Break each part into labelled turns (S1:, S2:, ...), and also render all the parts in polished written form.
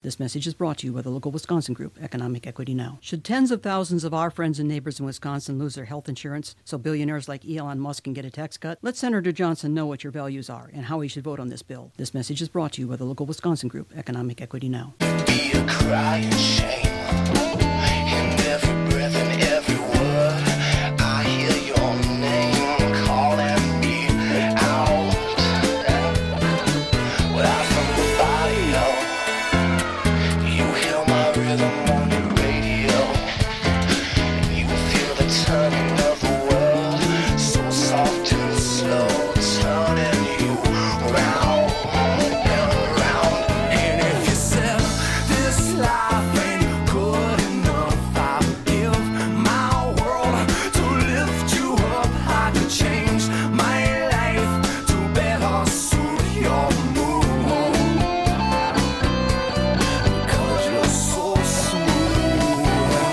S1: This message is brought to you by the local Wisconsin group, Economic Equity Now. Should tens of thousands of our friends and neighbors in Wisconsin lose their health insurance so billionaires like Elon Musk can get a tax cut? Let Senator Johnson know what your values are and how he should vote on this bill. This message is brought to you by the local Wisconsin group, Economic Equity Now.
S2: Do you cry and shame in every breath and every word? I hear your name calling me out. Well, from the bio, you hear my rhythm on your radio. You feel the turning of the world, so soft and slow, turning you round and round. And if you said this life ain't good enough, I'll give my world to lift you up. I could change my life to better suit your mood, because you're so smooth.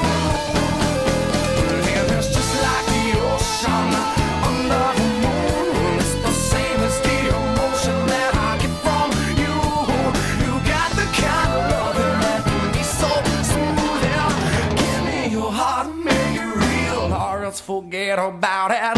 S2: And it's just like the ocean under the moon. It's the same as the emotion that I get from you. You got the kind of loving that can be so smooth. Yeah. Give me your heart, make it real, or else forget about it.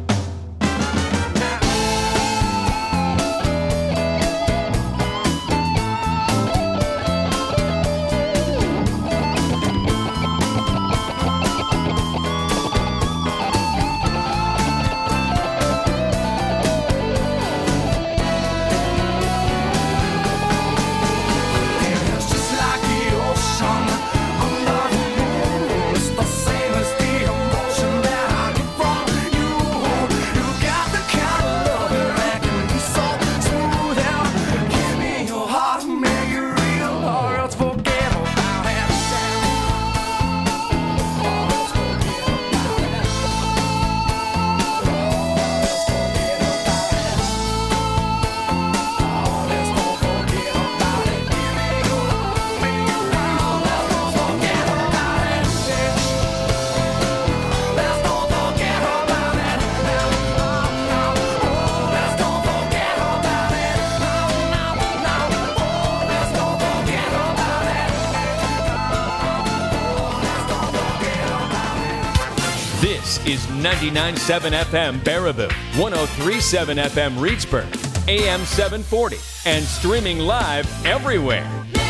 S2: It's just like the ocean under the moon. It's the same as the emotion that I get from you. You got the kind of loving that can be so smooth. Yeah. Give me your heart, make it real, or else forget about it.
S3: This is 99.7 FM Baraboo, 103.7 FM Reedsburg, AM 740, and streaming live everywhere.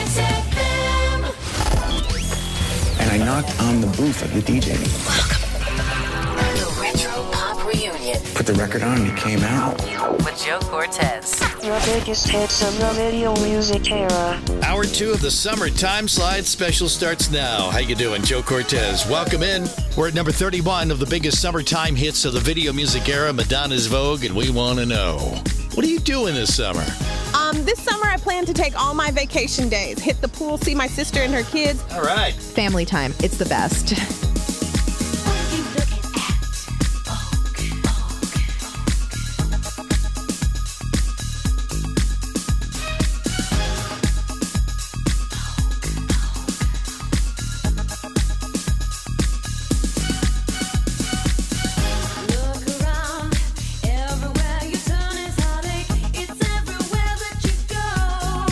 S4: And I knocked on the booth of the DJ.
S5: The Retro Pop Reunion
S4: Put the record on and it came out.
S5: with Joe Cortez.
S6: The biggest hits of the video music era.
S7: Hour 2 of the Summer Time Slide special starts now. How you doing? Joe Cortez. Welcome in. We're at number 31 of the biggest summertime hits of the video music era, Madonna's Vogue, and we want to know, what are you doing this summer?
S8: This summer I plan to take all my vacation days, hit the pool, see my sister and her kids.
S7: All right.
S9: Family time. It's the best.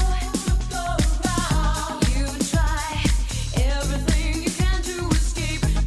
S2: Everything you can to escape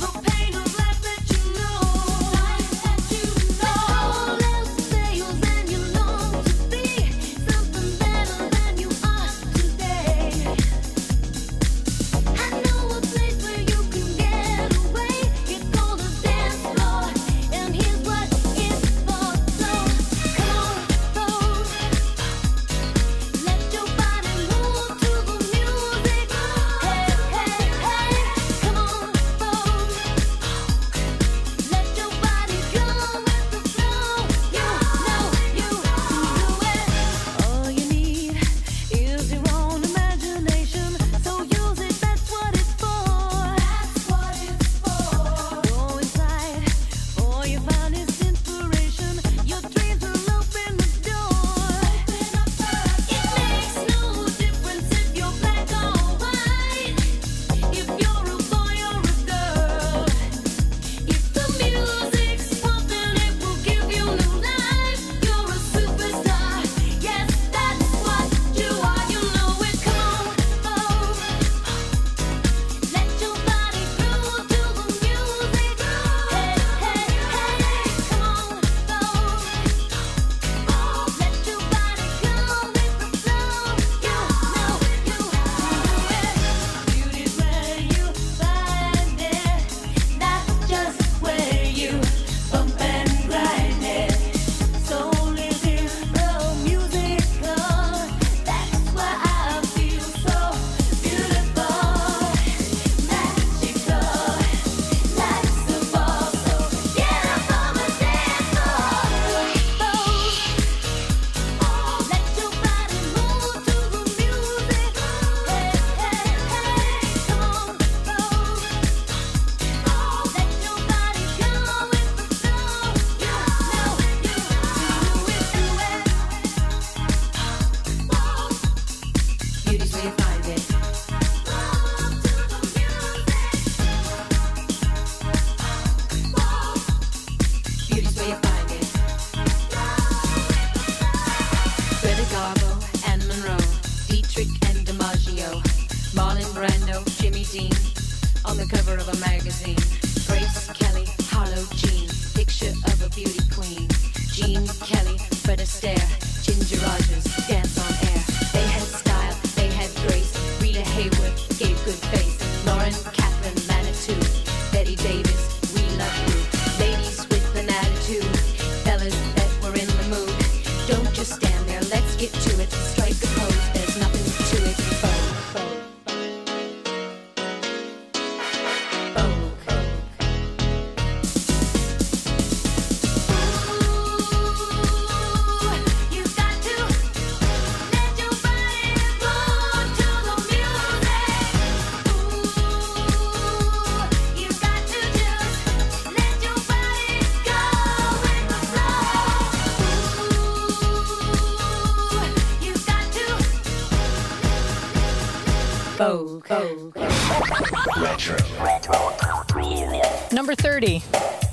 S10: Brando, Jimmy Dean, on the cover of a magazine. Grace Kelly, Harlow Jean, picture of a beauty queen. Jean Kelly, Fred Astaire, Ginger Rogers, dance on air. They had style, they had grace. Rita Hayworth gave good face. Lauren Catherine Manitou, Betty Davis, we love you. Ladies with an attitude, fellas that were in the mood. Don't just stand there, let's get to it. Strike a pose, there's nothing to it.
S2: Retro.
S11: Number 30.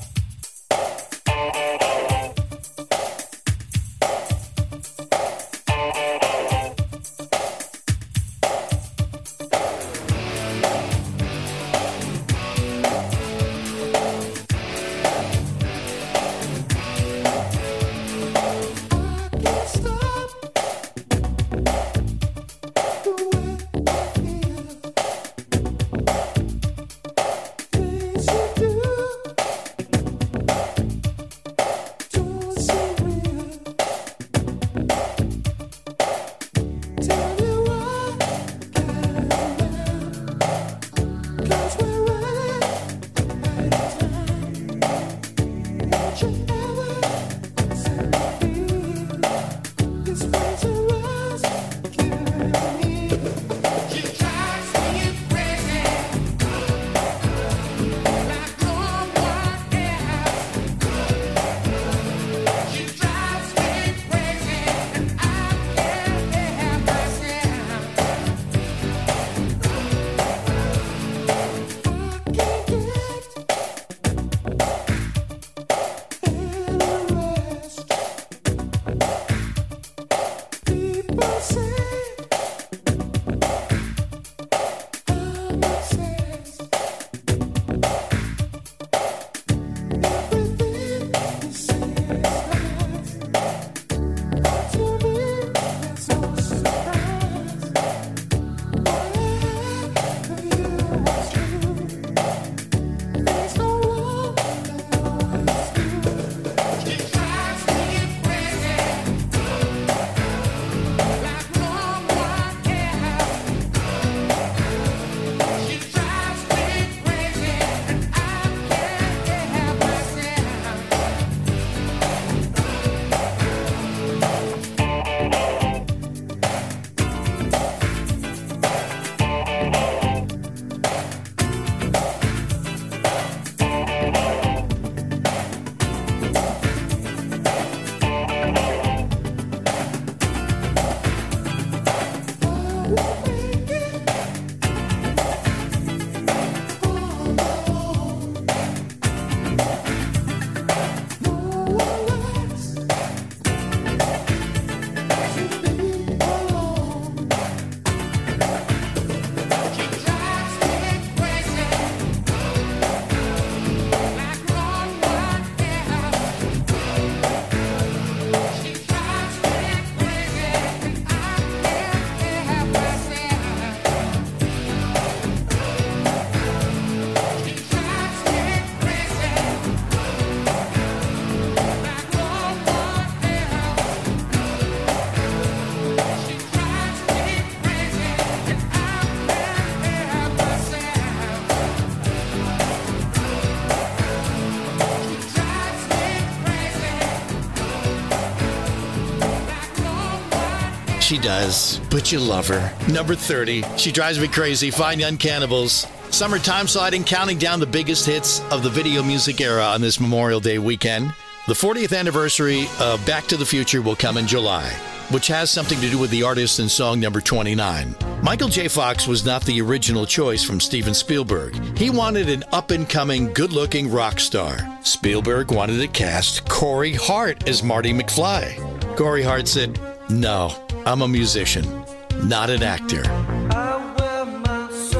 S7: She does, but you love her. Number 30, She Drives Me Crazy, Fine Young Cannibals. Summer time sliding, counting down the biggest hits of the video music era on this Memorial Day weekend. The 40th anniversary of Back to the Future will come in July, which has something to do with the artist in song number 29. Michael J. Fox was not the original choice from Steven Spielberg. He wanted an up-and-coming, good-looking rock star. Spielberg wanted to cast Corey Hart as Marty McFly. Corey Hart said, "No, I'm a musician, not an actor."
S12: I wear my soul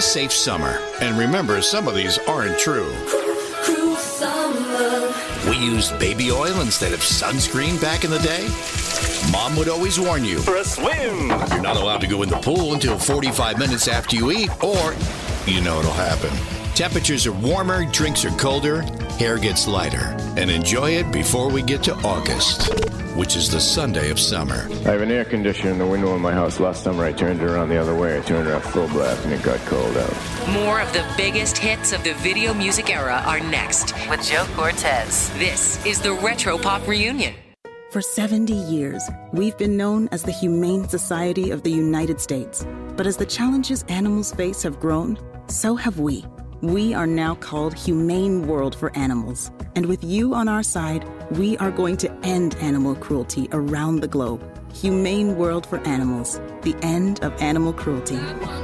S7: safe summer. And remember, some of these aren't true. We used baby oil instead of sunscreen back in the day. Mom would always warn you.
S11: For a swim.
S7: You're not allowed to go in the pool until 45 minutes after you eat, or you know it'll happen. Temperatures are warmer, drinks are colder, hair gets lighter. And enjoy it before we get to August, which is the Sunday of summer.
S12: I have an air conditioner in the window in my house. Last summer I turned it around the other way. I turned it off full blast and it got cold out.
S5: More of the biggest hits of the video music era are next with Joe Cortez. This is the Retro Pop Reunion.
S13: For 70 years, we've been known as the Humane Society of the United States. But as the challenges animals face have grown, so have we. We are now called Humane World for Animals. And with you on our side, we are going to end animal cruelty around the globe. Humane World for Animals. The end of animal cruelty.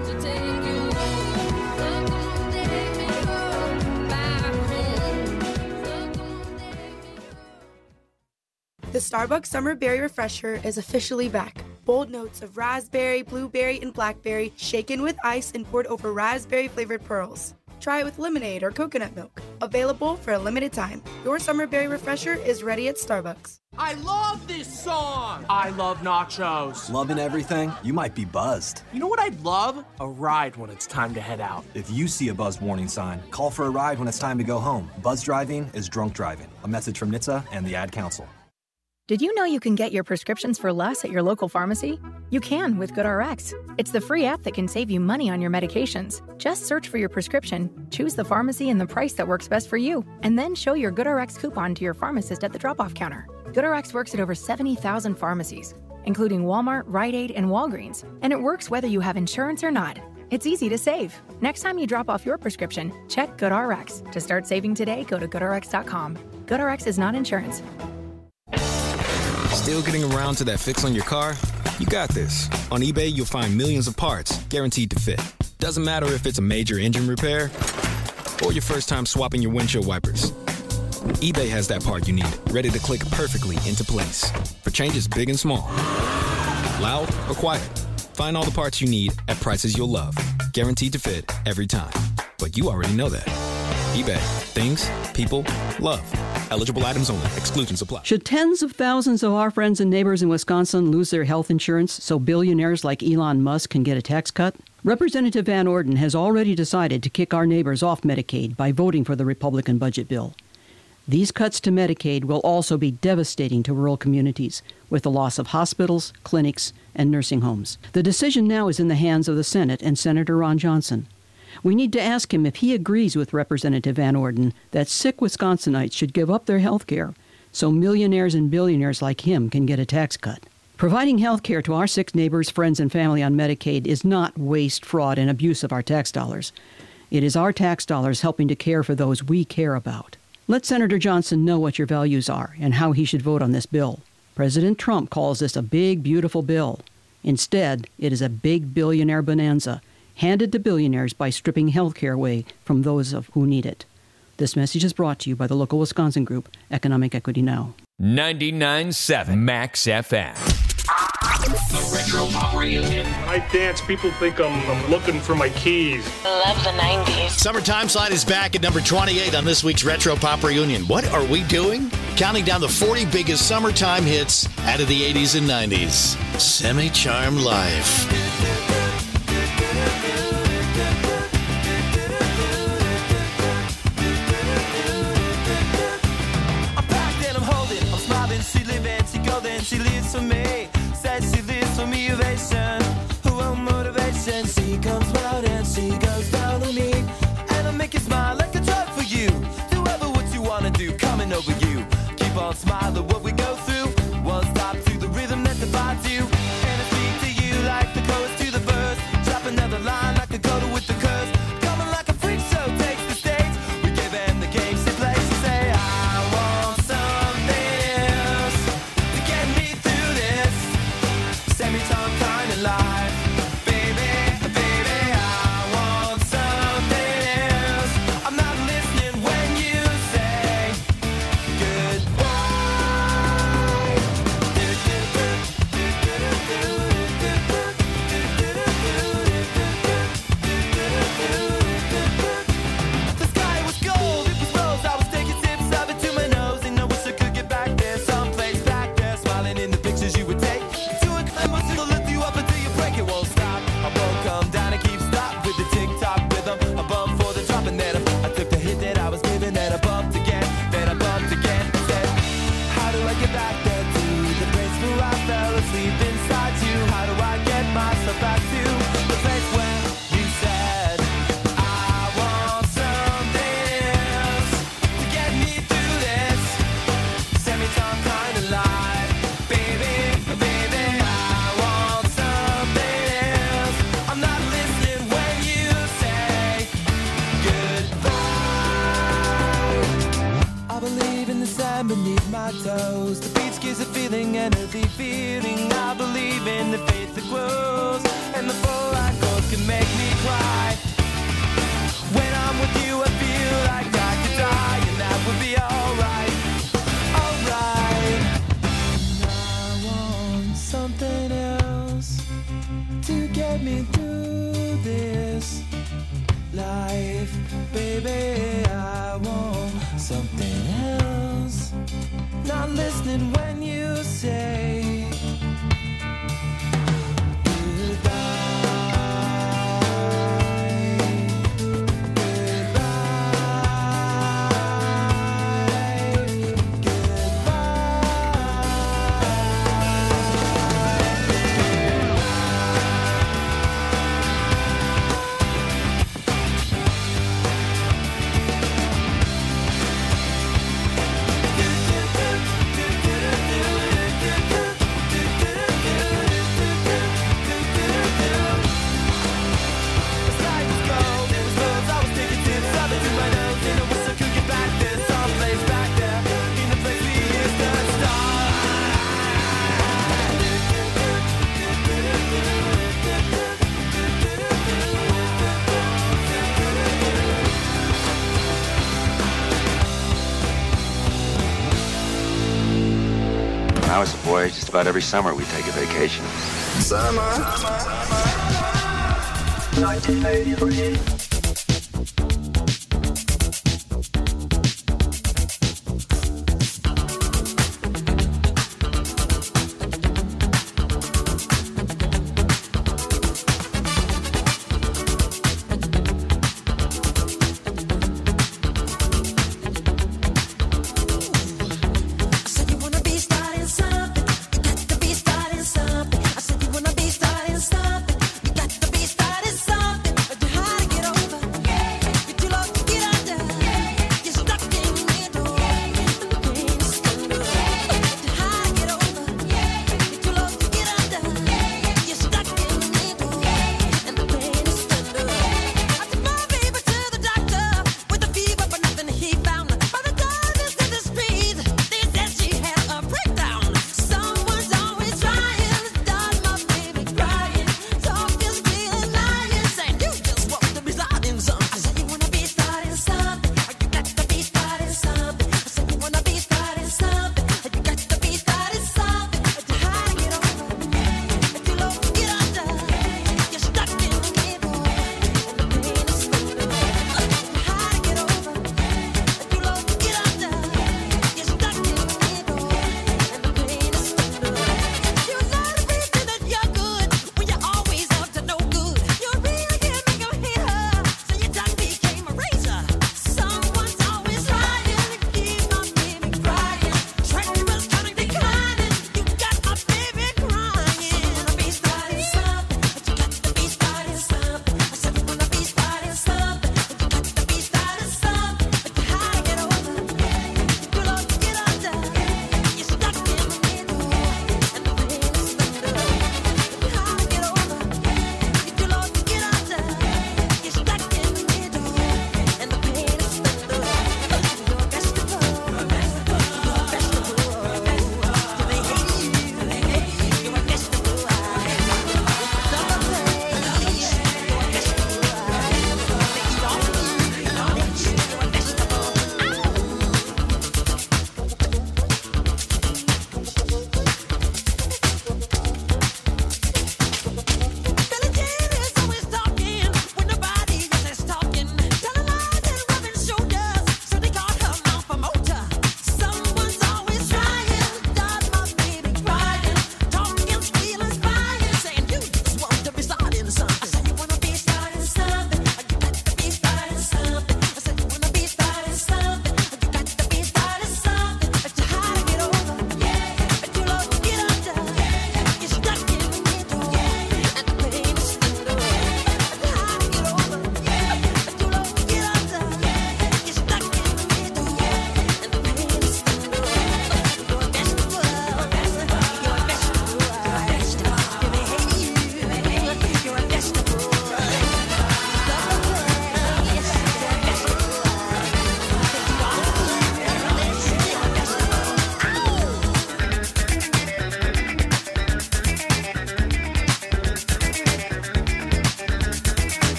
S14: The Starbucks Summer Berry Refresher is officially back. Bold notes of raspberry, blueberry, and blackberry shaken with ice and poured over raspberry-flavored pearls. Try it with lemonade or coconut milk. Available for a limited time. Your Summer Berry Refresher is ready at Starbucks.
S15: I love this song! I love nachos.
S16: Loving everything? You might be buzzed.
S15: You know what I'd love? A ride when it's time to head out.
S16: If you see a buzz warning sign, call for a ride when it's time to go home. Buzz driving is drunk driving. A message from NHTSA and the Ad Council.
S17: Did you know you can get your prescriptions for less at your local pharmacy? You can with GoodRx. It's the free app that can save you money on your medications. Just search for your prescription, choose the pharmacy and the price that works best for you, and then show your GoodRx coupon to your pharmacist at the drop-off counter. GoodRx works at over 70,000 pharmacies, including Walmart, Rite Aid, and Walgreens, and it works whether you have insurance or not. It's easy to save. Next time you drop off your prescription, check GoodRx. To start saving today, go to GoodRx.com. GoodRx is not insurance.
S18: Still getting around to that fix on your car? You got this. On eBay, you'll find millions of parts guaranteed to fit. Doesn't matter if it's a major engine repair or your first time swapping your windshield wipers. eBay has that part you need, ready to click perfectly into place for changes big and small. Loud or quiet, find all the parts you need at prices you'll love. Guaranteed to fit every time. But you already know that. eBay. Things, people, love. Eligible items only. Exclusions apply.
S1: Should tens of thousands of our friends and neighbors in Wisconsin lose their health insurance so billionaires like Elon Musk can get a tax cut? Representative Van Orden has already decided to kick our neighbors off Medicaid by voting for the Republican budget bill. These cuts to Medicaid will also be devastating to rural communities, with the loss of hospitals, clinics, and nursing homes. The decision now is in the hands of the Senate and Senator Ron Johnson. We need to ask him if he agrees with Representative Van Orden that sick Wisconsinites should give up their health care so millionaires and billionaires like him can get a tax cut. Providing health care to our sick neighbors, friends, and family on Medicaid is not waste, fraud, and abuse of our tax dollars. It is our tax dollars helping to care for those we care about. Let Senator Johnson know what your values are and how he should vote on this bill. President Trump calls this a big, beautiful bill. Instead, it is a big billionaire bonanza handed to billionaires by stripping health care away from those of who need it. This message is brought to you by the local Wisconsin group, Economic Equity Now.
S3: 99.7 Max FM.
S11: The Retro Pop Reunion. When I dance, people think I'm looking for my keys.
S5: Love the 90s.
S7: Summertime Slide is back at number 28 on this week's Retro Pop Reunion. What are we doing? Counting down the 40 biggest summertime hits out of the 80s and 90s. Semi-Charmed Life.
S19: She lives for me, says she lives for me, ovation. Who will motivation? She comes round and she goes down on me. And I'll make you smile like a drug for you. Do ever what you wanna do, coming over you. Keep on smiling what we go through. One stop to the rhythm that divides you. And I speak to you like the chorus to the verse. Drop another line like a coda with the curse. Coming like a freak show takes the stage. We give them the game she plays. She say, I want something else to get me through this semi-time kind of life. Baby, baby, I want something else. I'm not listening when you say goodbye. and the full line chords can make me cry. When I'm with you, I feel like I could die, and that would be alright, alright. And I want something else to get me through this life, baby. I want something else. Not listening when you say
S20: When I was a boy, just about every summer we'd take a vacation.
S2: Summer 1983.
S19: Get over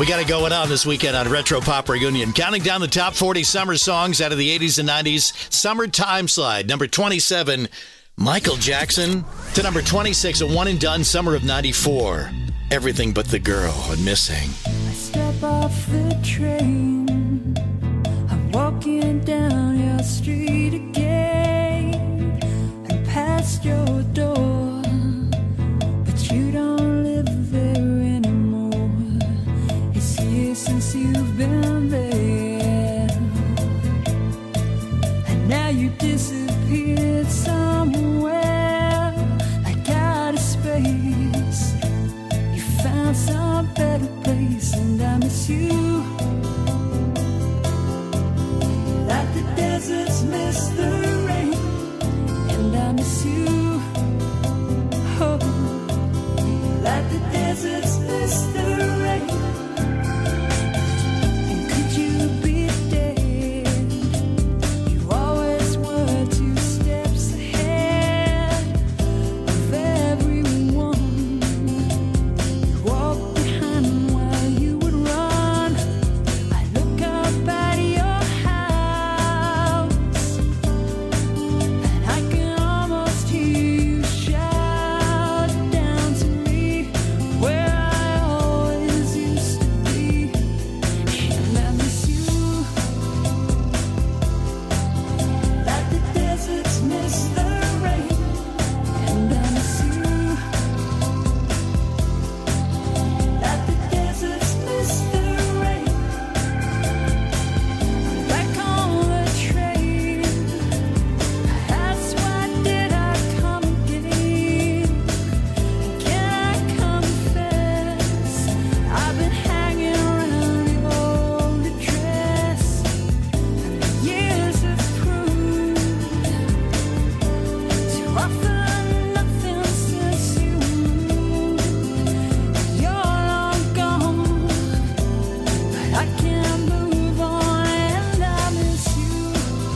S7: We got it going on this weekend on Retro Pop Reunion. Counting down the top 40 summer songs out of the 80s and 90s. Summertime Slide. Number 27, Michael Jackson. To number 26, a one and done summer of 94. Everything But the Girl and Missing.
S19: I step off the train. I'm walking down your street again. And past your door. But you don't live there anymore. It's years since you've been there. And now you disappeared somewhere. Like out of space. You found some better place. And I miss you. Like the deserts miss the rain. And I miss you. Oh, like the deserts miss the rain. And could you be dead? You always were 2 steps ahead of everyone. You walked behind while you would run. I look up at your house, and I can almost hear you shout down to me where I always used to be. And I miss you. Like the deserts miss the rain. And I miss you. Like the deserts miss the rain. I'm back on the train. That's why did I come again? Can I confess? I've been hanging around your old address. And the years have proved to offer nothing since you moved. You're long gone, but I can't move on, and I miss you.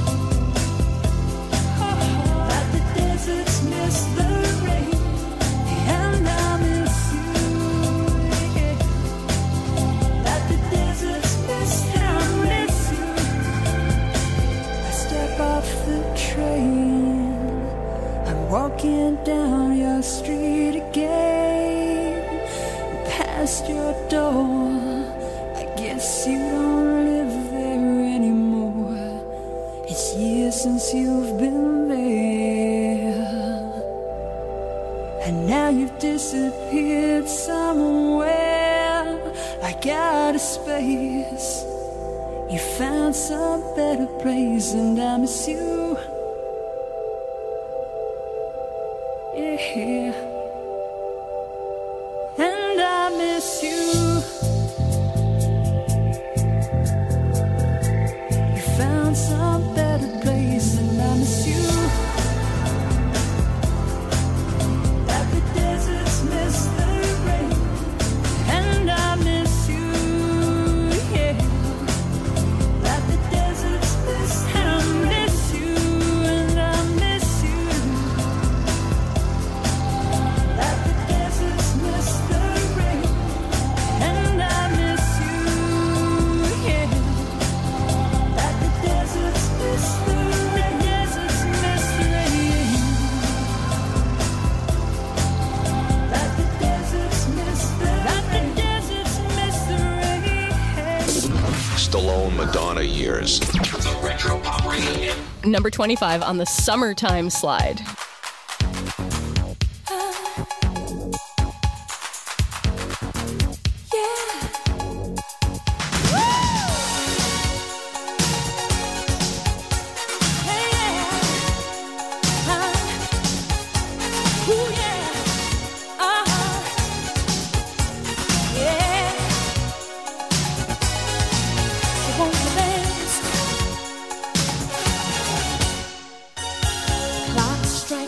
S19: Like the deserts miss the rain, and I miss you. Like the deserts miss you. I step off the train. I'm walking down your street again. Past your door. I guess you don't live there anymore. It's years since you've been there. And now you've disappeared somewhere. Like out of space. You found some better place, and I miss you. Yeah. And I miss you. You found some better place, and I miss you. Like the deserts miss the rain, and I miss you. Yeah. Like the deserts miss the rain. I miss you, and I miss you. Like the deserts miss the rain, and I miss you. Yeah. Like the deserts miss the rain. Deserts miss the rain. Like the deserts miss the rain. Like the deserts miss the rain.
S21: Stallone Madonna years.
S3: The Retro Pop Reunion.
S22: Number 25 on the Summertime Slide.
S19: Clock strikes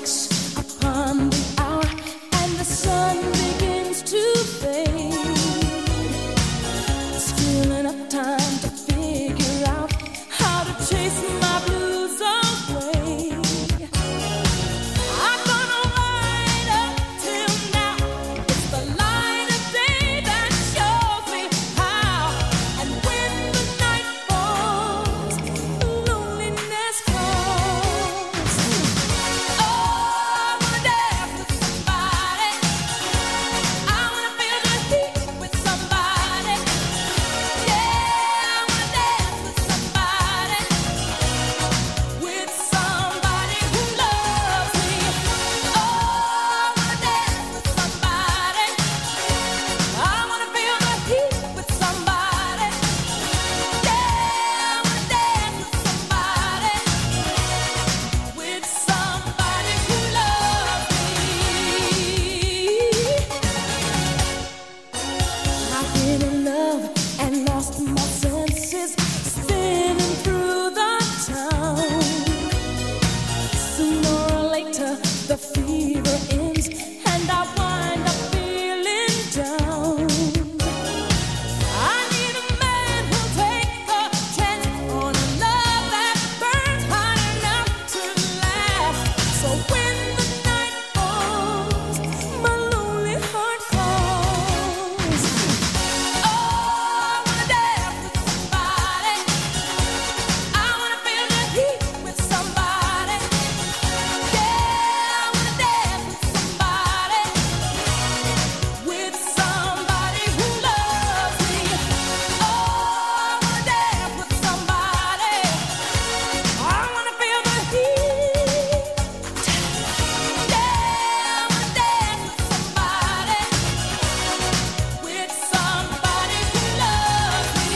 S10: The fever ends and I wind up feeling down. I need a man who'll take a chance on a love that burns hot enough to last. So when the night falls, my lonely heart calls. Oh, I wanna dance with somebody. I wanna feel the heat with somebody. Yeah, I wanna dance with somebody. With somebody who loves me. Oh, I wanna dance with somebody. I wanna feel the heat. Yeah, I wanna dance with somebody. With somebody who loves me.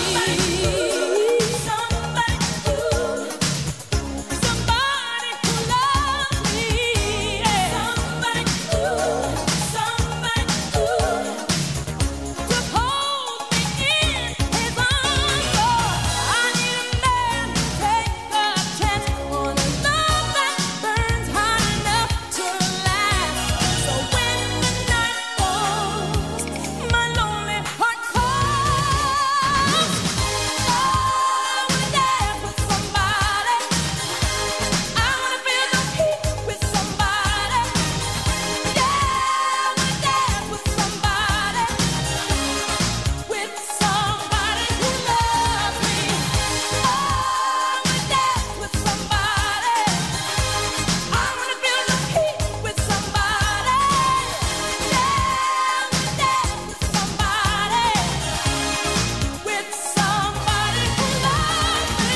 S10: Somebody who loves me. Somebody who to hold me in his arms. Oh, I need a man to take a chance on a love that burns hot enough to last. So when the night falls, my lonely heart calls. Oh, I wanna dance with somebody. I wanna feel the heat with somebody. Yeah, I wanna dance with somebody. With somebody who loves me. Oh, I wanna dance with somebody. I wanna feel the heat with somebody. Yeah, I wanna dance with somebody. With somebody who loves me.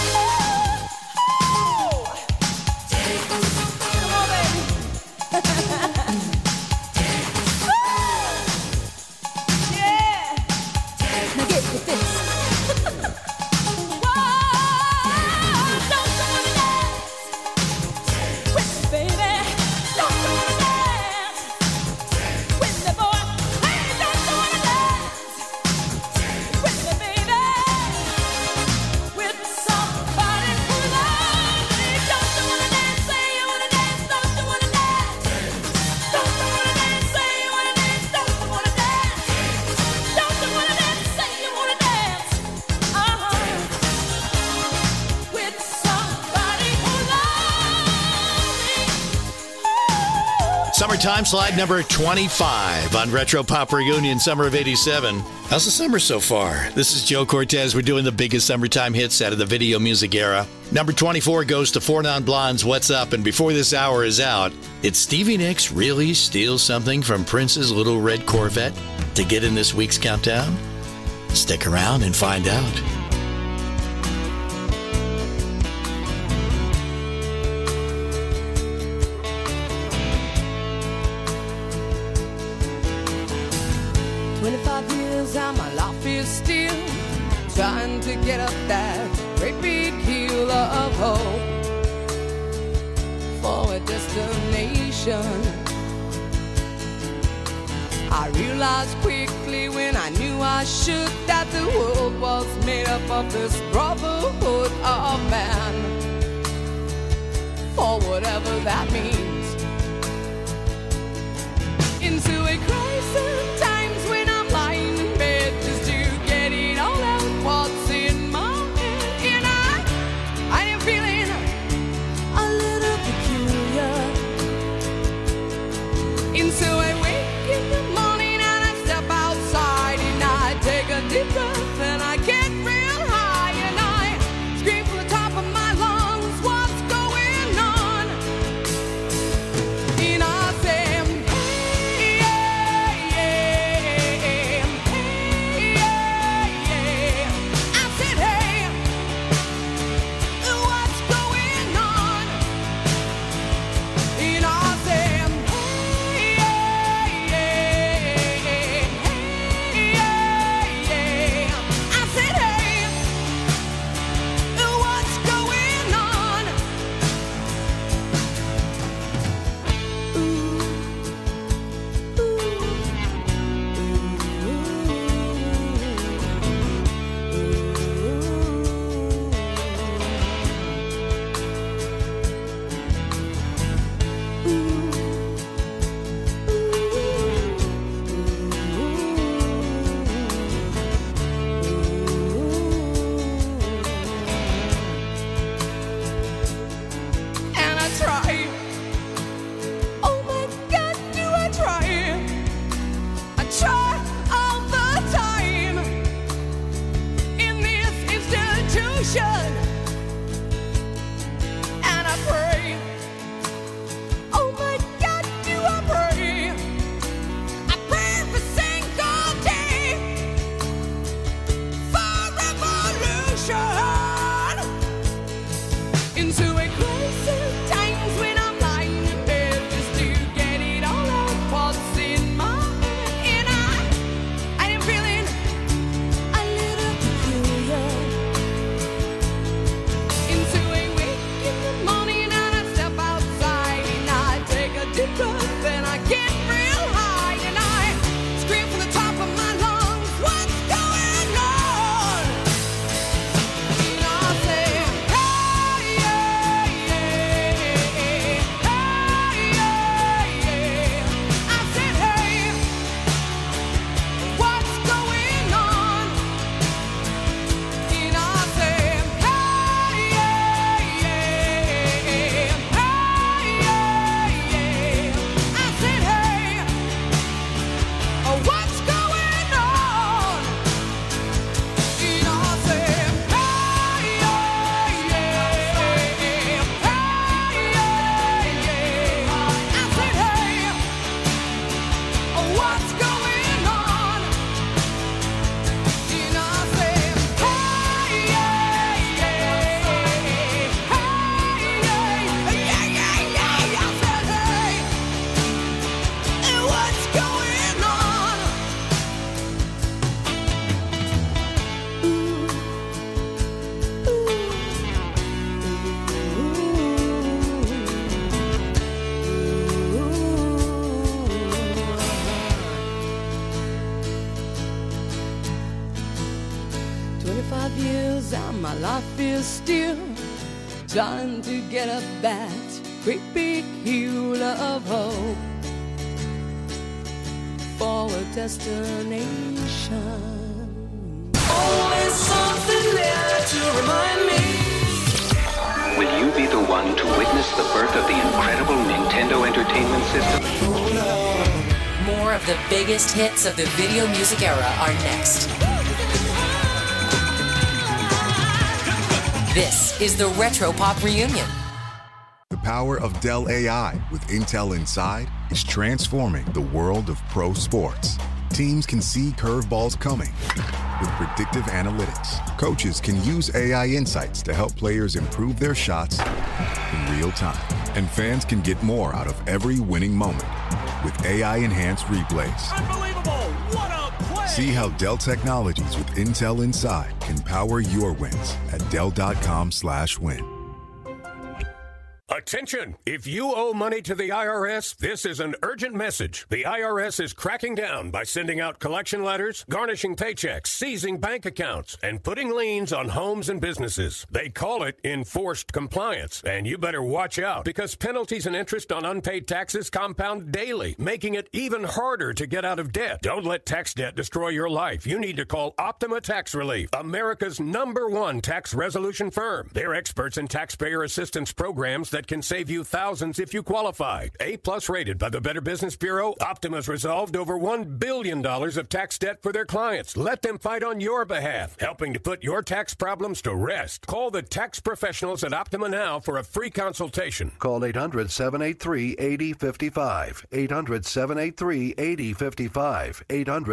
S10: Come on, baby. Yeah. Now get with this. Whoa, don't you wanna dance with me, baby? Don't you wanna dance with me, boy? Hey, don't you wanna dance with me, baby? With somebody who loves me. Don't you wanna dance? Say you wanna dance. Don't you wanna dance? Don't you wanna dance? Say you wanna dance. Don't you wanna dance? Don't you wanna dance? Say you wanna dance. With somebody who loves me.
S7: Summertime slide number 25 on Retro Pop Reunion Summer of 87. How's the summer so far? This is Joe Cortez. We're doing the biggest summertime hits out of the video music era. Number 24 goes to Four Non Blondes, What's Up? And before this hour is out, did Stevie Nicks really steal something from Prince's Little Red Corvette to get in this week's countdown? Stick around and find out.
S4: And my life is still trying to get up that great big hill of hope for a destination. I realized quickly when I knew I should that the world was made up of this brotherhood of man, or whatever that means. Into a crisis times when I'm lying in bed just to get it all out what's in my head. And I am feeling a little peculiar. And so I wake in the morning and I step outside and I take a deep breath and I get real high and I scream from the top of my lungs, what's going on? And I say, hey, yeah. Well, I feel still trying to get up that great big hill of hope for a destination. Always something there to remind me.
S6: Will you be the one to witness the birth of the incredible Nintendo Entertainment System?
S5: More of the biggest hits of the video music era are next. This is the Retro Pop Reunion.
S8: The power of Dell AI with Intel Inside is transforming the world of pro sports. Teams can see curveballs coming. With predictive analytics, coaches can use AI insights to help players improve their shots in real time. And fans can get more out of every winning moment with AI-enhanced replays.
S23: Unbelievable! What a play!
S8: See how Dell Technologies with Intel Inside can power your wins at Dell.com/win.
S24: Attention! If you owe money to the IRS, this is an urgent message. The IRS is cracking down by sending out collection letters, garnishing paychecks, seizing bank accounts, and putting liens on homes and businesses. They call it enforced compliance, and you better watch out because penalties and interest on unpaid taxes compound daily, making it even harder to get out of debt. Don't let tax debt destroy your life. You need to call Optima Tax Relief, America's #1 tax resolution firm. They're experts in taxpayer assistance programs that can save you thousands if you qualify. A+ rated by the Better Business Bureau, Optima's resolved over $1 billion of tax debt for their clients. Let them fight on your behalf, helping to put your tax problems to rest. Call the tax professionals at Optima now for a free consultation.
S25: Call 800-783-8055. 800-783-8055.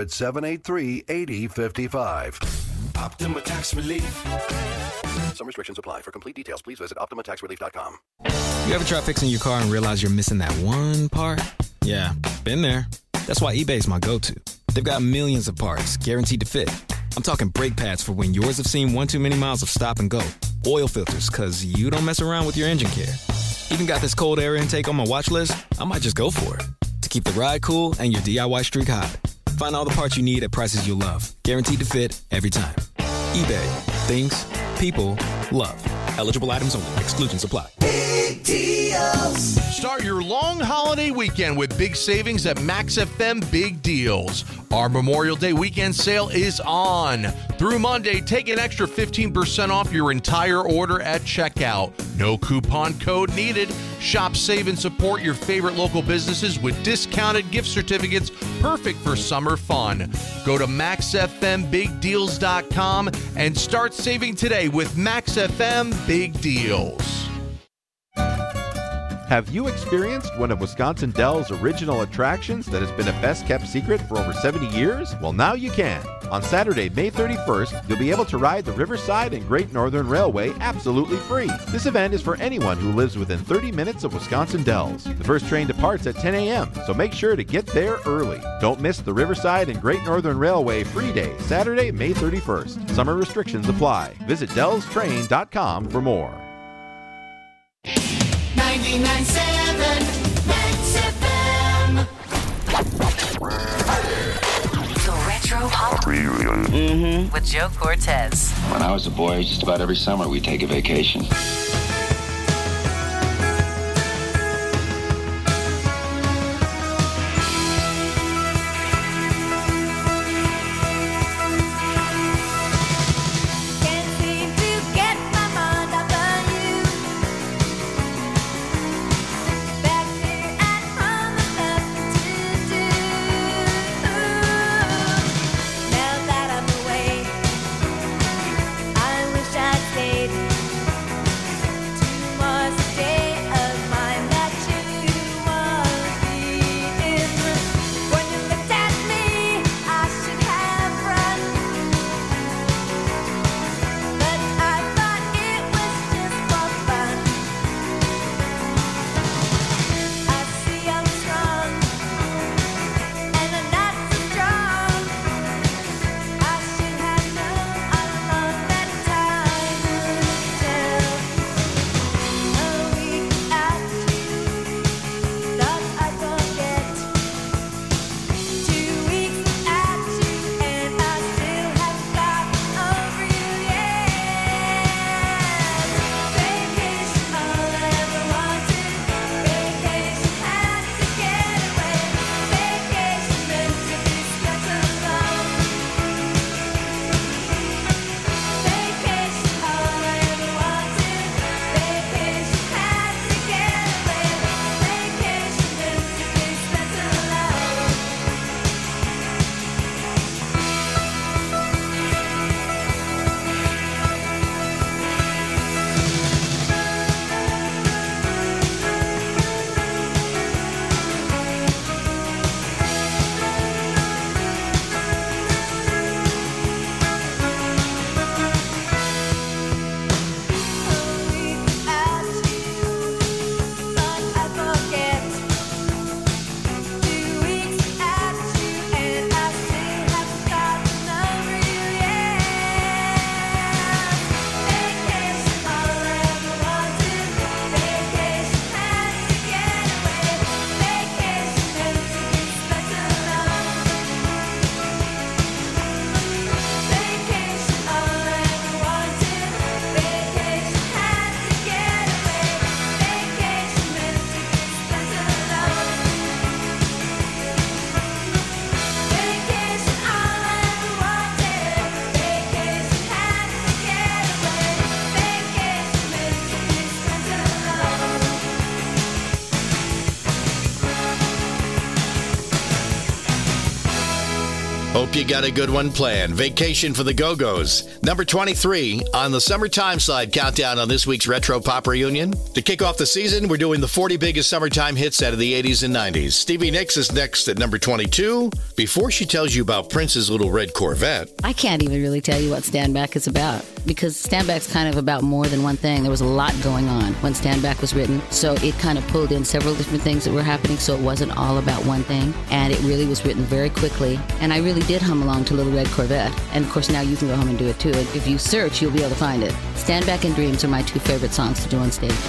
S25: 800-783-8055.
S23: Optima Tax Relief.
S25: Some restrictions apply. For complete details, please visit OptimaTaxRelief.com.
S18: You ever try fixing your car and realize you're missing that one part? Yeah, been there. That's why eBay's my go-to. They've got millions of parts, guaranteed to fit. I'm talking brake pads for when yours have seen one too many miles of stop and go. Oil filters, because you don't mess around with your engine care. Even got this cold air intake on my watch list. I might just go for it. To keep the ride cool and your DIY streak hot. Find all the parts you need at prices you'll love. Guaranteed to fit every time. eBay. Things people love. Eligible items only. Exclusions apply.
S26: Big deals. Start your long holiday weekend with big savings at Max FM Big Deals. Our Memorial Day weekend sale is on. Through Monday, take an extra 15% off your entire order at checkout. No coupon code needed. Shop, save, and support your favorite local businesses with discounted gift certificates perfect for summer fun. Go to MaxFMBigDeals.com and start saving today with Max FM Big Deals.
S27: Have you experienced one of Wisconsin Dells' original attractions that has been a best-kept secret for over 70 years? Well, now you can. On Saturday, May 31st, you'll be able to ride the Riverside and Great Northern Railway absolutely free. This event is for anyone who lives within 30 minutes of Wisconsin Dells. The first train departs at 10 a.m., so make sure to get there early. Don't miss the Riverside and Great Northern Railway free day, Saturday, May 31st. Summer restrictions apply. Visit DellsTrain.com for more.
S23: 99.7 Max FM.
S5: The Retro Pop Reunion with Joe Cortez.
S20: When I was a boy, just about every summer we'd take a vacation.
S7: Hope you got a good one planned. Vacation for the Go-Go's. Number 23 on the Summertime Slide countdown on this week's Retro Pop Reunion. To kick off the season, we're doing the 40 biggest summertime hits out of the 80s and 90s. Stevie Nicks is next at number 22. Before she tells you about Prince's little red Corvette.
S9: I can't even really tell you what Stand Back is about, because Stand Back's kind of about more than one thing. There was a lot going on when Stand Back was written, so it kind of pulled in several different things that were happening, so it wasn't all about one thing, and it really was written very quickly, and I really did hum along to Little Red Corvette, and of course now you can go home and do it too, and if you search, you'll be able to find it. Stand Back and Dreams are my two favorite songs to do on stage.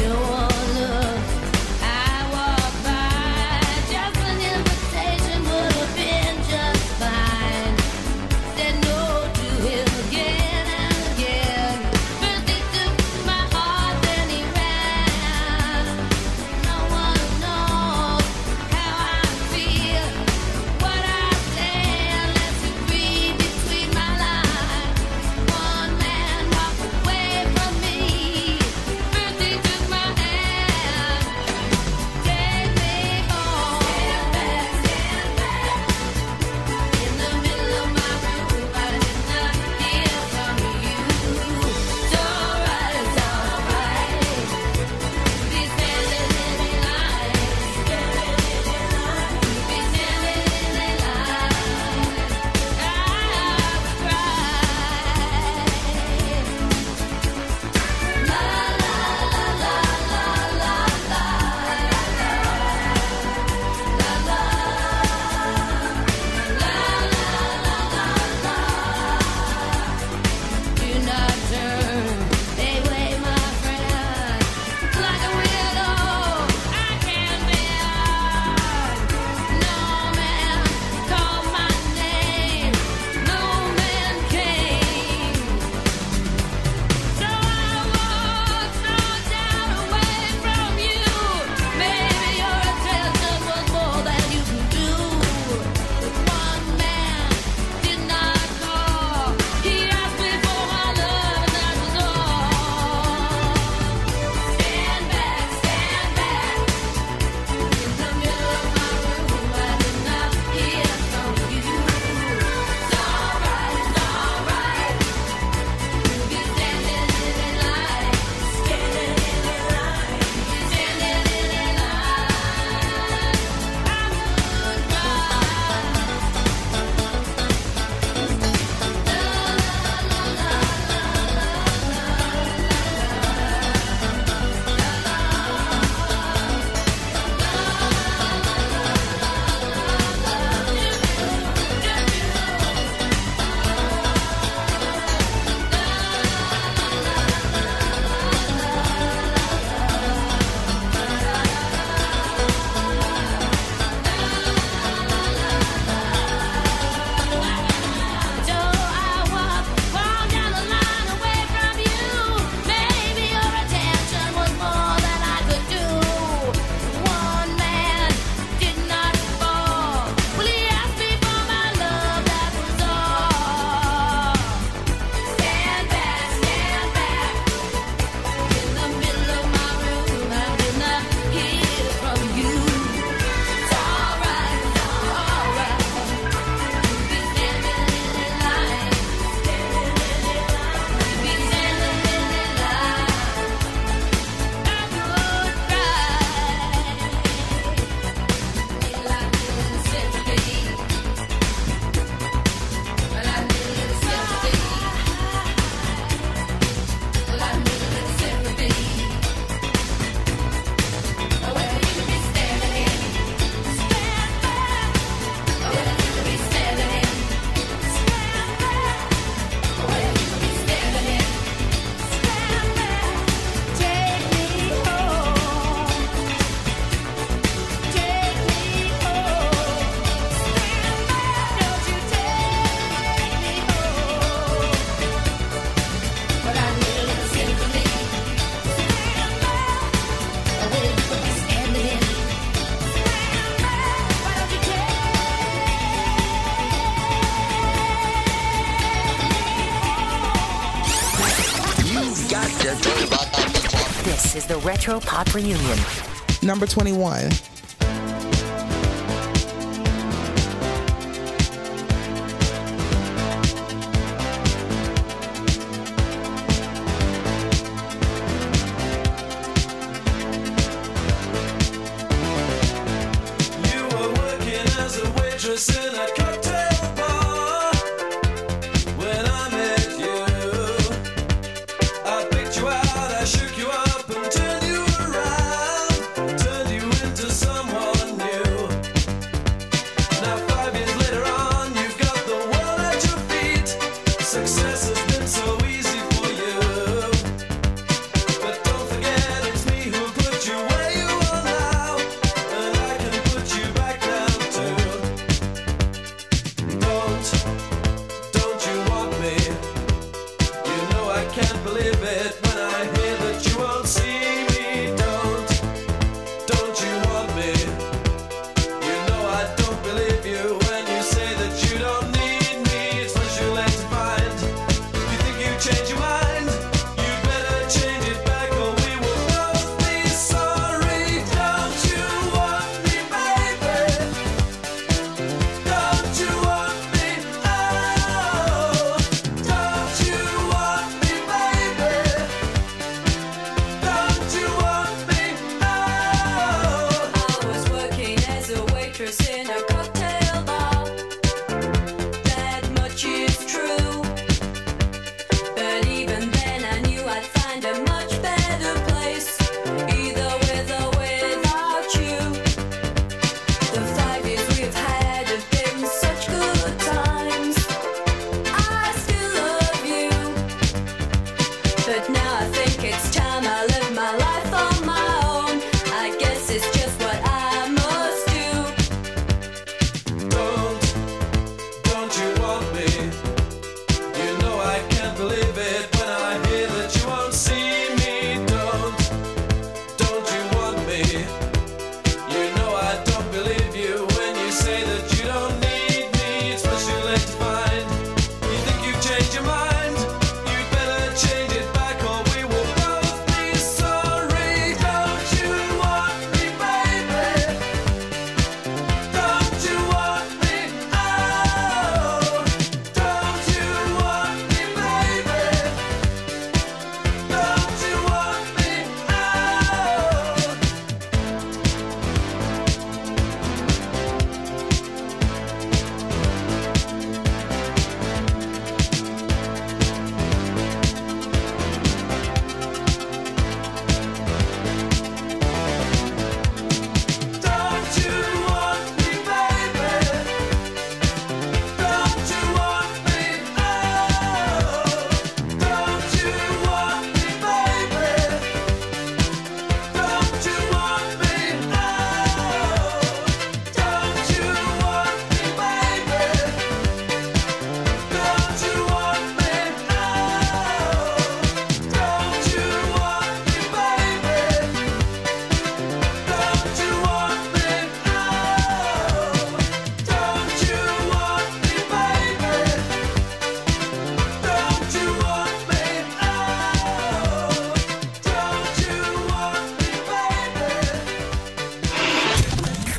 S5: This is the Retro Pop Reunion.
S12: Number 21.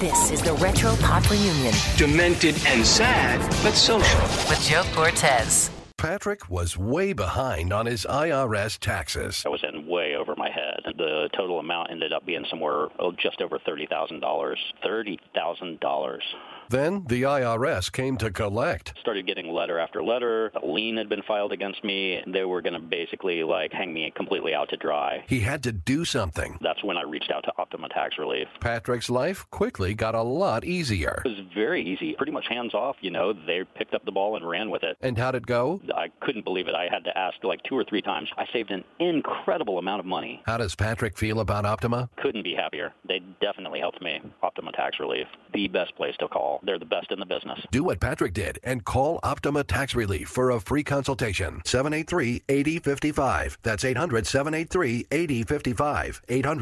S5: This is the Retro Pop Reunion.
S21: Demented and sad, but social.
S5: With Joe Cortez.
S24: Patrick was way behind on his IRS taxes.
S1: I was in way over my head. The total amount ended up being somewhere just over $30,000. $30,000.
S24: Then the IRS came to collect.
S1: Started getting letter after letter. A lien had been filed against me. They were going to basically hang me completely out to dry.
S24: He had to do something.
S1: That's when I reached out to Optima Tax Relief.
S24: Patrick's life quickly got a lot easier.
S1: It was very easy, pretty much hands off. They picked up the ball and ran with it.
S24: And how'd it go?
S1: I couldn't believe it. I had to ask 2 or 3 times. I saved an incredible amount of money.
S24: How does Patrick feel about Optima?
S1: Couldn't be happier. They definitely helped me. Optima Tax Relief, the best place to call. They're the best in the business.
S24: Do what Patrick did and call Optima Tax Relief for a free consultation. 783-8055. That's 800-783-8055.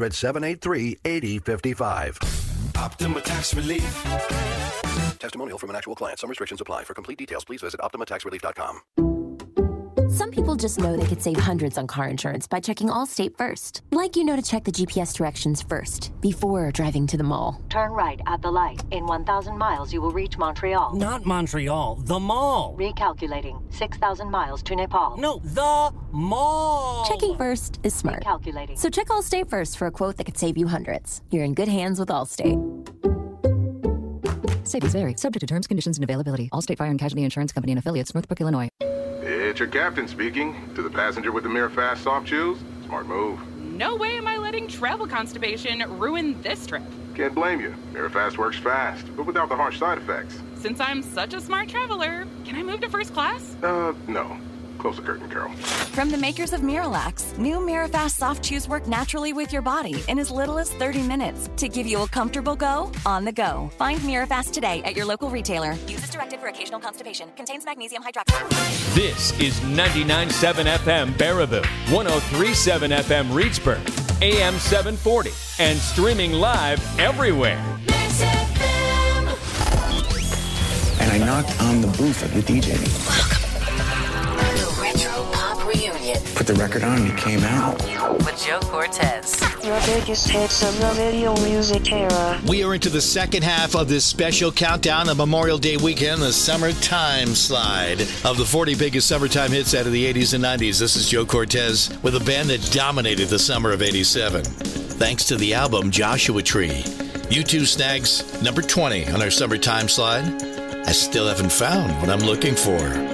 S24: 800-783-8055.
S23: Optima Tax Relief.
S25: Testimonial from an actual client. Some restrictions apply. For complete details, please visit OptimaTaxRelief.com.
S12: Some people just know they could save hundreds on car insurance by checking Allstate first. Like to check the GPS directions first, before driving to the mall.
S13: Turn right at the light. In 1,000 miles, you will reach Montreal.
S14: Not Montreal, the mall.
S13: Recalculating. 6,000 miles to Nepal.
S14: No, the mall.
S12: Checking first is smart.
S13: Recalculating.
S12: So check Allstate first for a quote that could save you hundreds. You're in good hands with Allstate.
S15: Savings vary. Subject to terms, conditions, and availability. Allstate Fire and Casualty Insurance Company and Affiliates, Northbrook, Illinois.
S16: It's your captain speaking. To the passenger with the Mirror Fast soft chews, smart move.
S17: No way am I letting travel constipation ruin this trip.
S16: Can't blame you. Mirror Fast works fast, but without the harsh side effects.
S17: Since I'm such a smart traveler, can I move to first class?
S16: No. Close the curtain, Carol.
S28: From the makers of Miralax, new Mirafast soft chews work naturally with your body in as little as 30 minutes to give you a comfortable go on the go. Find Mirafast today at your local retailer. Use as directed for occasional constipation. Contains magnesium hydroxide.
S3: This is 99.7 FM Baraboo, 103.7 FM Reedsburg, AM 740, and streaming live everywhere.
S29: And I knocked on the booth of the DJ.
S5: The Retro Pop Reunion.
S29: Put the record on and it came out.
S5: With Joe Cortez.
S30: Your biggest hits of the video music era.
S7: We are into the second half of this special countdown of Memorial Day weekend, the Summertime Slide of the 40 biggest summertime hits out of the 80s and 90s. This is Joe Cortez with a band that dominated the summer of 87. Thanks to the album Joshua Tree. U2 snags number 20 on our Summertime Slide. I still haven't found what I'm looking for.